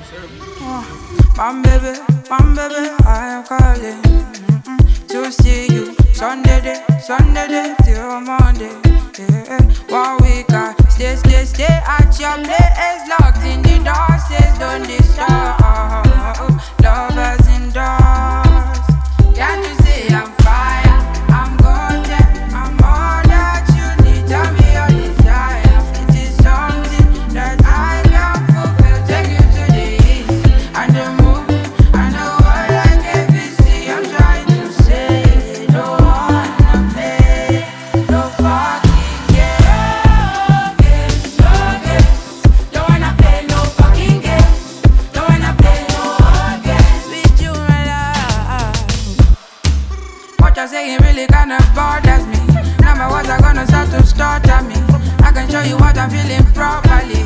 My baby, I am calling to see you. Sunday day till Monday. Yeah. 1 week I stay at your place, locked in the door, says don't disturb. Lovers indoors. Can't you see I'm fire? I'm golden. I'm all that you need. Tell me your desire. It is something that I can fulfill. Take you to the east and the moon and the world like ABC. I'm trying to say, don't wanna play no fucking games. Don't wanna play no fucking games. Don't wanna play no games with you, my love. What you're saying really kinda bothers me. Now my words are gonna start to stutter me. I can show you what I'm feeling properly.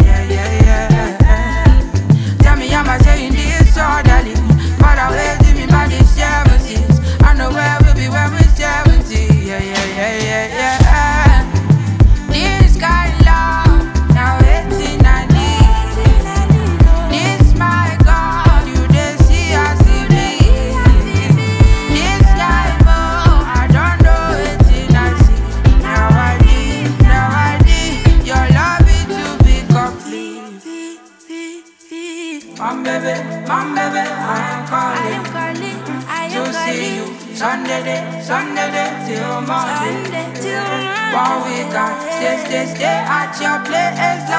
Yeah. Tell me, am I saying this orderly? But I'm waiting me by the 70s. I know where we'll be when we're 70. Yeah. This kind of love, now waiting I need. This my God, you they see I see me. This life, oh, I don't know waiting I see. Now I need your love it to be complete. My baby, I am calling to see you. Sunday day till Monday. 1 week I stay at your place.